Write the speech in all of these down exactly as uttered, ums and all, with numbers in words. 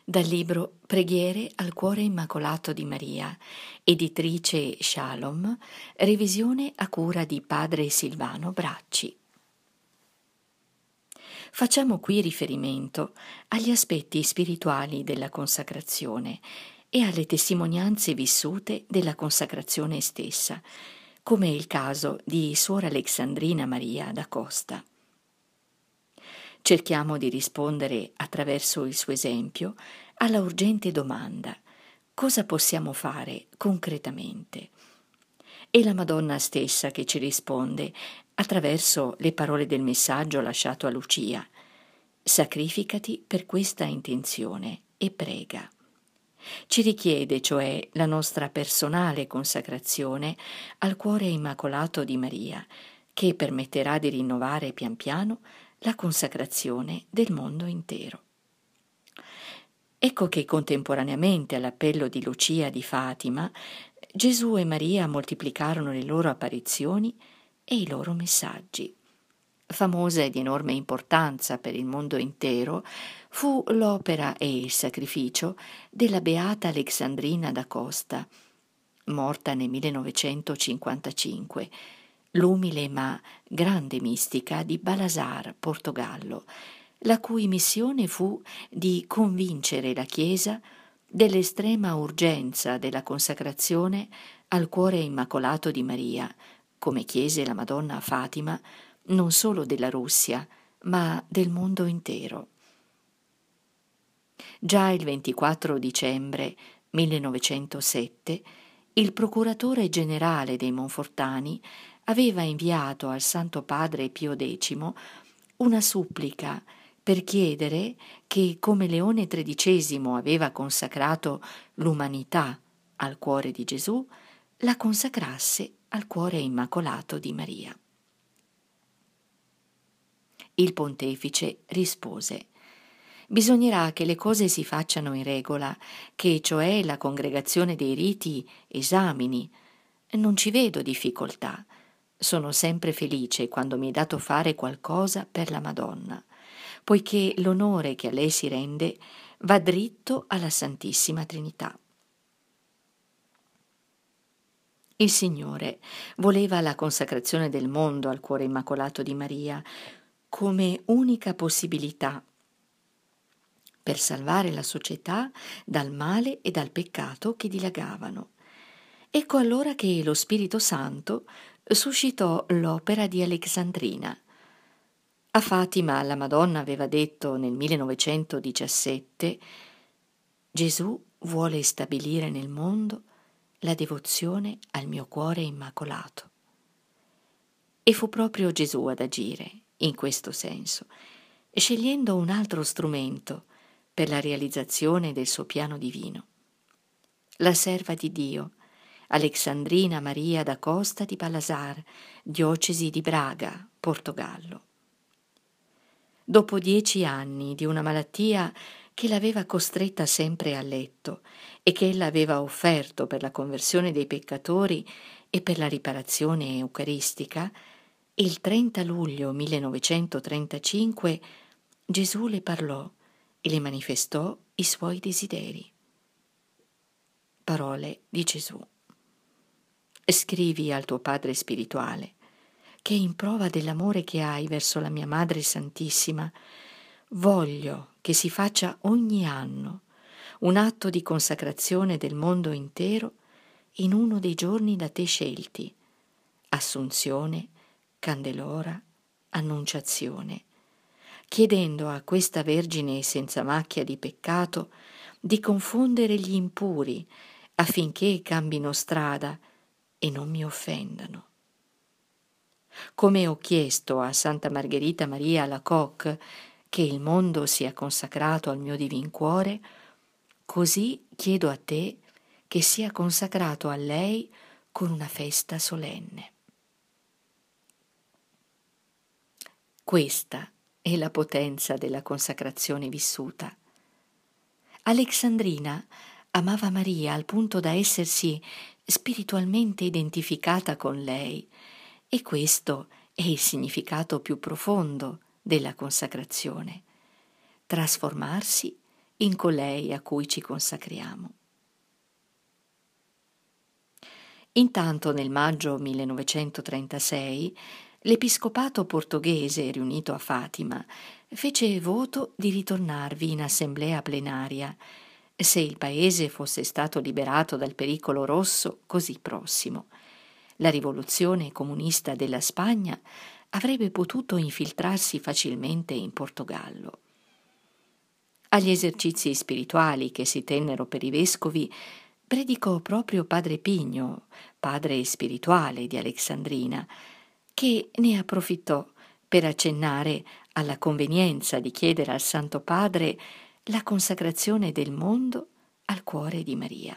Dal libro Preghiere al cuore immacolato di Maria, editrice Shalom, revisione a cura di padre Silvano Bracci. Facciamo qui riferimento agli aspetti spirituali della consacrazione e alle testimonianze vissute della consacrazione stessa, come è il caso di Suor Alexandrina Maria da Costa. Cerchiamo di rispondere attraverso il suo esempio alla urgente domanda: cosa possiamo fare concretamente? È la Madonna stessa che ci risponde attraverso le parole del messaggio lasciato a Lucia: sacrificati per questa intenzione e prega. Ci richiede cioè la nostra personale consacrazione al cuore immacolato di Maria, che permetterà di rinnovare pian piano la consacrazione del mondo intero. Ecco che contemporaneamente all'appello di Lucia di Fatima, Gesù e Maria moltiplicarono le loro apparizioni e i loro messaggi. Famosa e di enorme importanza per il mondo intero fu l'opera e il sacrificio della beata Alexandrina da Costa, morta nel millenovecentocinquantacinque, l'umile ma grande mistica di Balasar, Portogallo, la cui missione fu di convincere la Chiesa dell'estrema urgenza della consacrazione al cuore immacolato di Maria, come chiese la Madonna a Fatima, non solo della Russia, ma del mondo intero. Già il ventiquattro dicembre millenovecentosette il procuratore generale dei Monfortani aveva inviato al Santo Padre Pio decimo una supplica per chiedere che, come Leone tredicesimo aveva consacrato l'umanità al cuore di Gesù, la consacrasse al cuore immacolato di Maria. Il pontefice rispose: bisognerà che le cose si facciano in regola, che cioè la congregazione dei riti esamini. Non ci vedo difficoltà. Sono sempre felice quando mi è dato fare qualcosa per la Madonna, poiché l'onore che a lei si rende va dritto alla Santissima Trinità. Il Signore voleva la consacrazione del mondo al cuore immacolato di Maria come unica possibilità per salvare la società dal male e dal peccato che dilagavano. Ecco allora che lo Spirito Santo suscitò l'opera di Alexandrina. A Fatima la Madonna aveva detto nel millenovecentodiciassette: Gesù vuole stabilire nel mondo la devozione al mio cuore immacolato. E fu proprio Gesù ad agire in questo senso, scegliendo un altro strumento per la realizzazione del suo piano divino. La serva di Dio, Alexandrina Maria da Costa di Balasar, diocesi di Braga, Portogallo. Dopo dieci anni di una malattia che l'aveva costretta sempre a letto e che ella aveva offerto per la conversione dei peccatori e per la riparazione eucaristica, il trenta luglio millenovecentotrentacinque Gesù le parlò e le manifestò i suoi desideri. Parole di Gesù: scrivi al tuo Padre spirituale che, in prova dell'amore che hai verso la mia Madre Santissima, voglio che si faccia ogni anno un atto di consacrazione del mondo intero in uno dei giorni da te scelti: Assunzione, Candelora, Annunciazione, chiedendo a questa Vergine senza macchia di peccato di confondere gli impuri affinché cambino strada e non mi offendano. Come ho chiesto a Santa Margherita Maria Alacoque che il mondo sia consacrato al mio divin cuore, così chiedo a te che sia consacrato a lei con una festa solenne. Questa è la potenza della consacrazione vissuta. Alexandrina amava Maria al punto da essersi spiritualmente identificata con lei, e questo è il significato più profondo della consacrazione: trasformarsi in colei a cui ci consacriamo. Intanto nel maggio millenovecentotrentasei l'episcopato portoghese riunito a Fatima fece voto di ritornarvi in assemblea plenaria se il paese fosse stato liberato dal pericolo rosso così prossimo. La rivoluzione comunista della Spagna avrebbe potuto infiltrarsi facilmente in Portogallo. Agli esercizi spirituali che si tennero per i vescovi predicò proprio padre Pigno, padre spirituale di Alexandrina, che ne approfittò per accennare alla convenienza di chiedere al Santo Padre la consacrazione del mondo al cuore di Maria.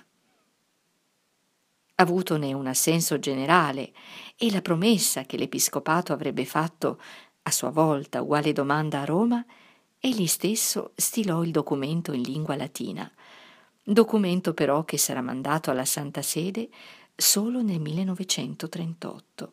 Avutone un assenso generale e la promessa che l'episcopato avrebbe fatto a sua volta uguale domanda a Roma, egli stesso stilò il documento in lingua latina, documento però che sarà mandato alla Santa Sede solo nel millenovecentotrentotto.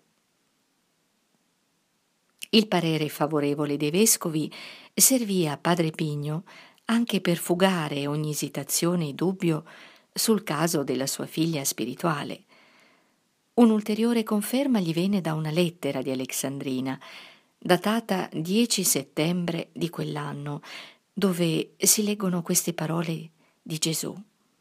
Il parere favorevole dei vescovi servì a padre Pigno anche per fugare ogni esitazione e dubbio sul caso della sua figlia spirituale. Un'ulteriore conferma gli venne da una lettera di Alexandrina, datata dieci settembre di quell'anno, dove si leggono queste parole di Gesù.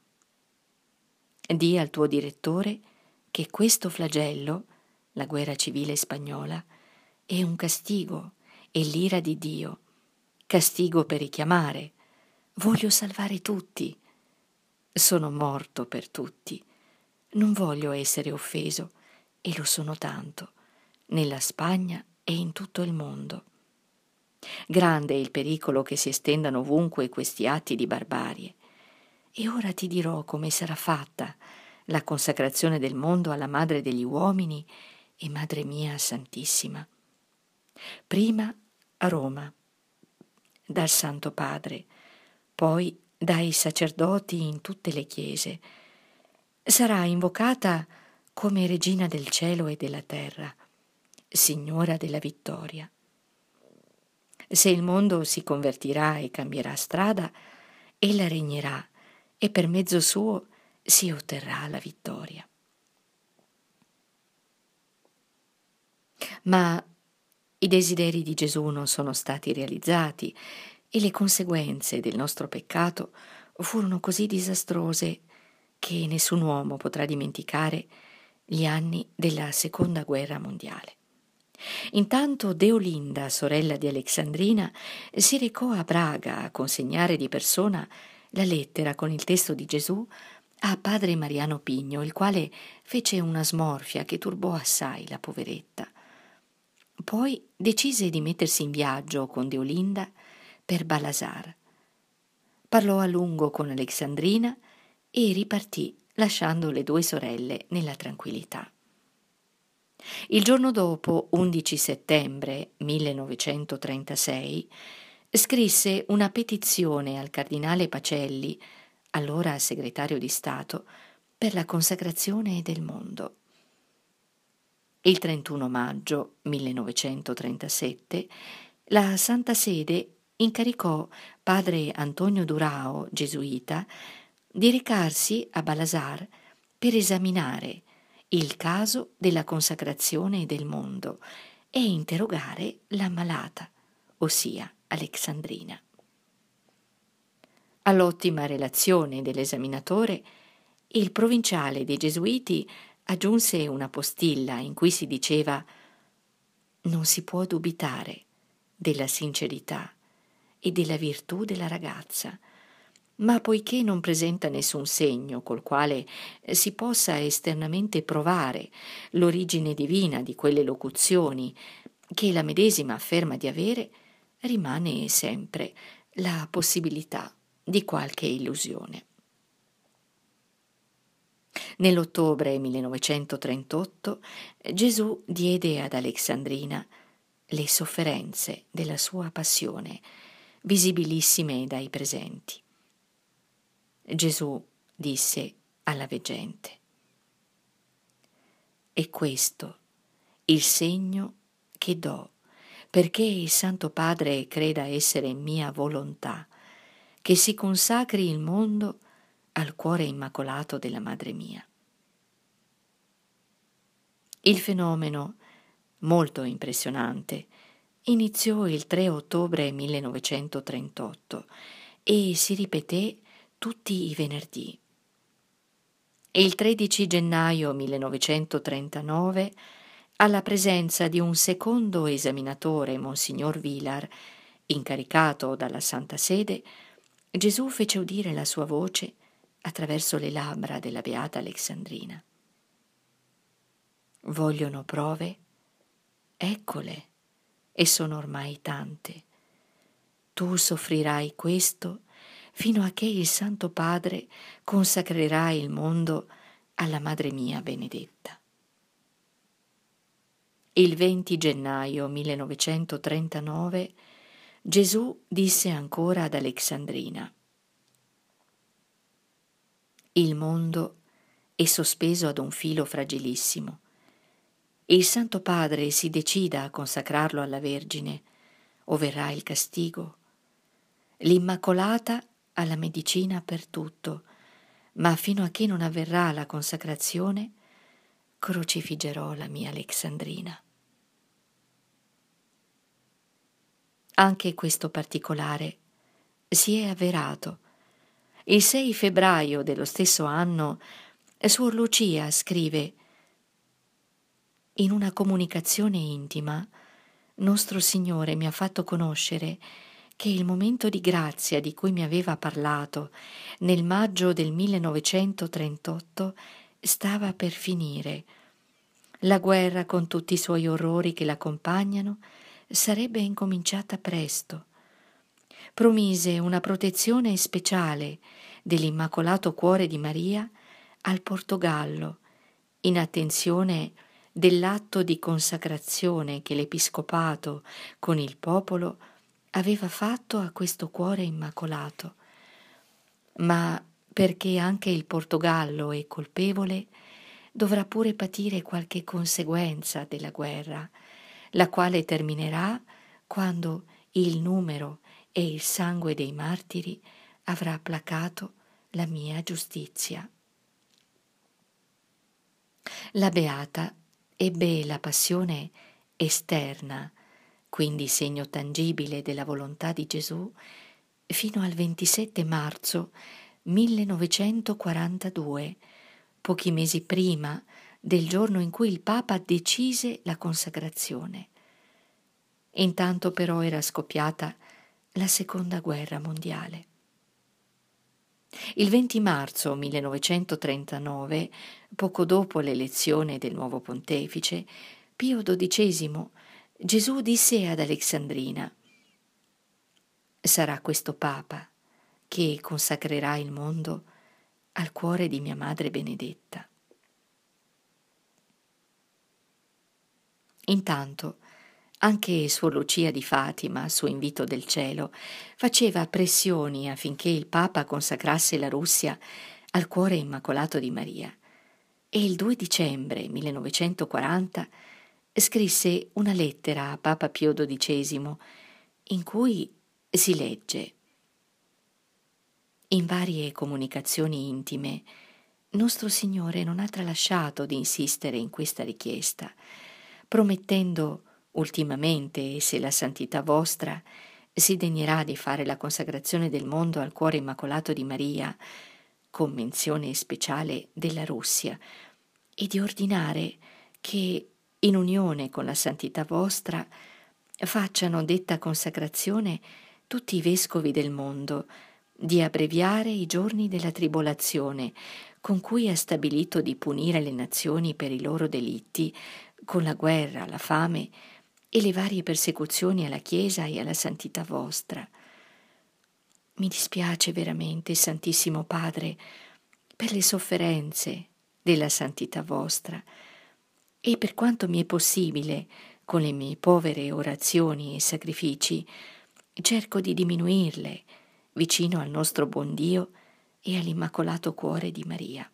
Dì al tuo direttore che questo flagello, la guerra civile spagnola, è un castigo e l'ira di Dio, castigo per richiamare. Voglio salvare tutti. Sono morto per tutti. Non voglio essere offeso, e lo sono tanto, nella Spagna e in tutto il mondo. Grande è il pericolo che si estendano ovunque questi atti di barbarie. E ora ti dirò come sarà fatta la consacrazione del mondo alla Madre degli uomini e Madre mia Santissima. Prima a Roma, dal Santo Padre, poi dai sacerdoti in tutte le chiese. Sarà invocata come Regina del cielo e della terra, Signora della vittoria. Se il mondo si convertirà e cambierà strada, ella regnerà e per mezzo suo si otterrà la vittoria. Ma i desideri di Gesù non sono stati realizzati e le conseguenze del nostro peccato furono così disastrose che nessun uomo potrà dimenticare gli anni della Seconda Guerra Mondiale. Intanto Deolinda, sorella di Alexandrina, si recò a Braga a consegnare di persona la lettera con il testo di Gesù a padre Mariano Pigno, il quale fece una smorfia che turbò assai la poveretta. Poi decise di mettersi in viaggio con Deolinda per Balasar. Parlò a lungo con Alexandrina e ripartì lasciando le due sorelle nella tranquillità. Il giorno dopo, undici settembre millenovecentotrentasei, scrisse una petizione al cardinale Pacelli, allora segretario di Stato, per la consacrazione del mondo. Il trentuno maggio millenovecentotrentasette la Santa Sede incaricò padre Antonio Durao, gesuita, di recarsi a Balasar per esaminare il caso della consacrazione del mondo e interrogare l'ammalata, ossia Alexandrina. All'ottima relazione dell'esaminatore, il provinciale dei Gesuiti aggiunse una postilla in cui si diceva: non si può dubitare della sincerità e della virtù della ragazza, ma poiché non presenta nessun segno col quale si possa esternamente provare l'origine divina di quelle locuzioni che la medesima afferma di avere, rimane sempre la possibilità di qualche illusione. Nell'ottobre millenovecentotrentotto Gesù diede ad Alexandrina le sofferenze della sua passione, visibilissime dai presenti. Gesù disse alla veggente: «È questo il segno che do, perché il Santo Padre creda essere mia volontà, che si consacri il mondo al cuore immacolato della madre mia. Il fenomeno, molto impressionante, iniziò il tre ottobre millenovecentotrentotto e si ripeté tutti i venerdì. Il tredici gennaio millenovecentotrentanove, alla presenza di un secondo esaminatore, Monsignor Vilar, incaricato dalla Santa Sede, Gesù fece udire la sua voce attraverso le labbra della beata Alexandrina. Vogliono prove? Eccole, e sono ormai tante. Tu soffrirai questo fino a che il Santo Padre consacrerà il mondo alla Madre mia benedetta. Il venti gennaio millenovecentotrentanove Gesù disse ancora ad Alexandrina: il mondo è sospeso ad un filo fragilissimo. Il Santo Padre si decida a consacrarlo alla Vergine, o verrà il castigo. L'Immacolata ha la medicina per tutto, ma fino a che non avverrà la consacrazione, crocifiggerò la mia Alexandrina. Anche questo particolare si è avverato. Il sei febbraio dello stesso anno, Suor Lucia scrive: in una comunicazione intima, nostro Signore mi ha fatto conoscere che il momento di grazia di cui mi aveva parlato nel maggio del millenovecentotrentotto stava per finire. La guerra, con tutti i suoi orrori che l'accompagnano, sarebbe incominciata presto. Promise una protezione speciale dell'Immacolato Cuore di Maria al Portogallo, in attenzione dell'atto di consacrazione che l'Episcopato con il popolo aveva fatto a questo cuore immacolato, ma perché anche il Portogallo è colpevole, dovrà pure patire qualche conseguenza della guerra, la quale terminerà quando il numero e il sangue dei martiri avrà placato la mia giustizia. La Beata ebbe la passione esterna, quindi segno tangibile della volontà di Gesù, fino al ventisette marzo millenovecentoquarantadue, pochi mesi prima del giorno in cui il Papa decise la consacrazione. Intanto però era scoppiata la Seconda Guerra Mondiale. Il venti marzo millenovecentotrentanove, poco dopo l'elezione del nuovo pontefice, Pio dodicesimo, Gesù disse ad Alexandrina: sarà questo Papa che consacrerà il mondo al cuore di mia Madre benedetta. Intanto anche Suor Lucia di Fatima, su invito del cielo, faceva pressioni affinché il Papa consacrasse la Russia al cuore immacolato di Maria, e il due dicembre millenovecentoquaranta scrisse una lettera a Papa Pio dodicesimo in cui si legge: in varie comunicazioni intime nostro Signore non ha tralasciato di insistere in questa richiesta, promettendo ultimamente, se la santità vostra si degnerà di fare la consacrazione del mondo al cuore immacolato di Maria, con menzione speciale della Russia, e di ordinare che, in unione con la santità vostra, facciano detta consacrazione tutti i vescovi del mondo, di abbreviare i giorni della tribolazione, con cui ha stabilito di punire le nazioni per i loro delitti, con la guerra, la fame e le varie persecuzioni alla Chiesa e alla santità vostra. Mi dispiace veramente, Santissimo Padre, per le sofferenze della santità vostra, e per quanto mi è possibile, con le mie povere orazioni e sacrifici, cerco di diminuirle vicino al nostro buon Dio e all'Immacolato Cuore di Maria.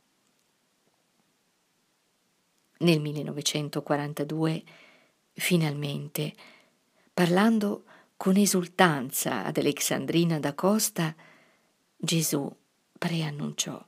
Nel millenovecentoquarantadue, finalmente, parlando con esultanza ad Alexandrina da Costa, Gesù preannunciò.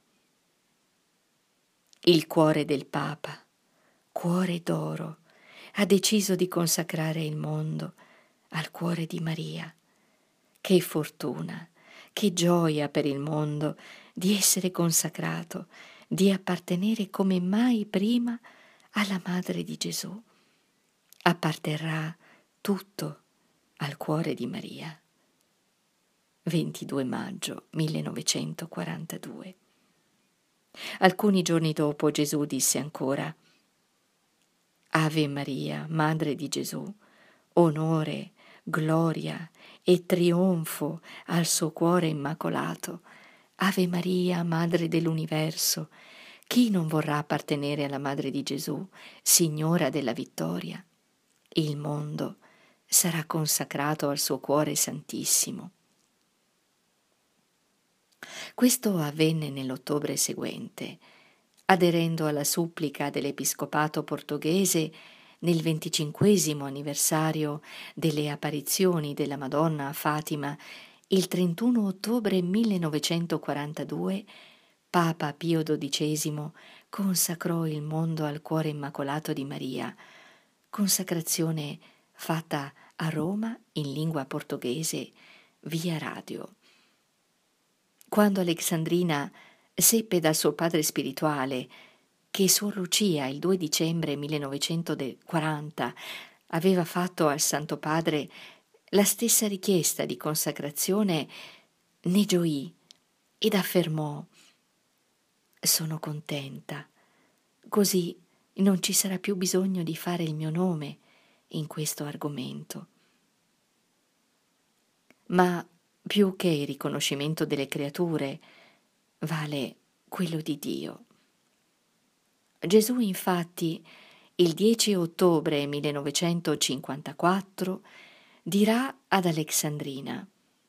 Il cuore del Papa, cuore d'oro, ha deciso di consacrare il mondo al cuore di Maria. Che fortuna, che gioia per il mondo di essere consacrato, di appartenere come mai prima alla Madre di Gesù. Apparterrà tutto al cuore di Maria. ventidue maggio millenovecentoquarantadue. Alcuni giorni dopo Gesù disse ancora: Ave Maria, Madre di Gesù, onore, gloria e trionfo al suo cuore immacolato. Ave Maria, Madre dell'universo, chi non vorrà appartenere alla Madre di Gesù, Signora della vittoria? Il mondo sarà consacrato al suo cuore santissimo. Questo avvenne nell'ottobre seguente, aderendo alla supplica dell'Episcopato portoghese nel venticinquesimo anniversario delle apparizioni della Madonna a Fatima. Il trentuno ottobre millenovecentoquarantadue Papa Pio dodicesimo consacrò il mondo al cuore immacolato di Maria, consacrazione fatta a Roma in lingua portoghese via radio. Quando Alexandrina seppe dal suo padre spirituale che Suor Lucia il due dicembre millenovecentoquaranta aveva fatto al Santo Padre la stessa richiesta di consacrazione, ne gioì ed affermò: sono contenta, così non ci sarà più bisogno di fare il mio nome in questo argomento. Ma più che il riconoscimento delle creature vale quello di Dio. Gesù infatti il dieci ottobre millenovecentocinquantaquattro dirà ad Alexandrina: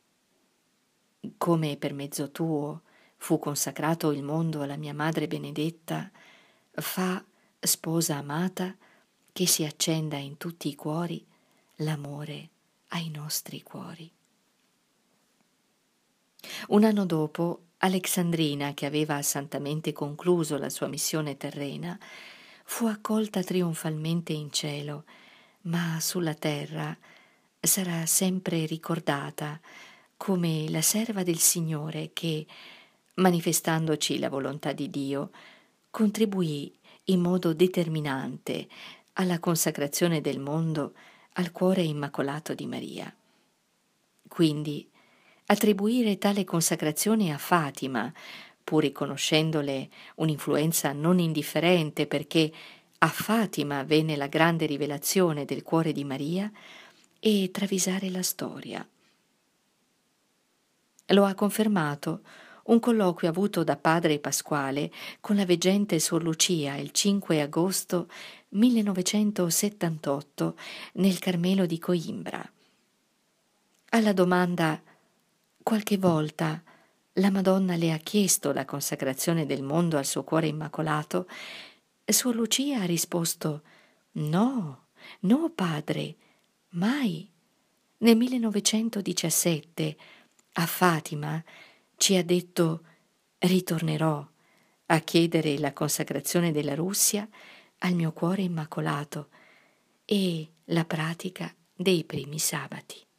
come per mezzo tuo fu consacrato il mondo alla mia Madre benedetta, fa, sposa amata, che si accenda in tutti i cuori l'amore ai nostri cuori. Un anno dopo, Alexandrina, che aveva santamente concluso la sua missione terrena, fu accolta trionfalmente in cielo, ma sulla terra sarà sempre ricordata come la serva del Signore che, manifestandoci la volontà di Dio, contribuì in modo determinante alla consacrazione del mondo al cuore immacolato di Maria. Quindi, attribuire tale consacrazione a Fatima, pur riconoscendole un'influenza non indifferente perché a Fatima venne la grande rivelazione del cuore di Maria, e travisare la storia. Lo ha confermato un colloquio avuto da padre Pasquale con la veggente Suor Lucia il cinque agosto millenovecentosettantotto nel Carmelo di Coimbra. Alla domanda: qualche volta la Madonna le ha chiesto la consacrazione del mondo al suo cuore immacolato, Suor Lucia ha risposto: no, no padre, mai. Nel millenovecentodiciassette a Fatima ci ha detto: ritornerò a chiedere la consacrazione della Russia al mio cuore immacolato e la pratica dei primi sabati.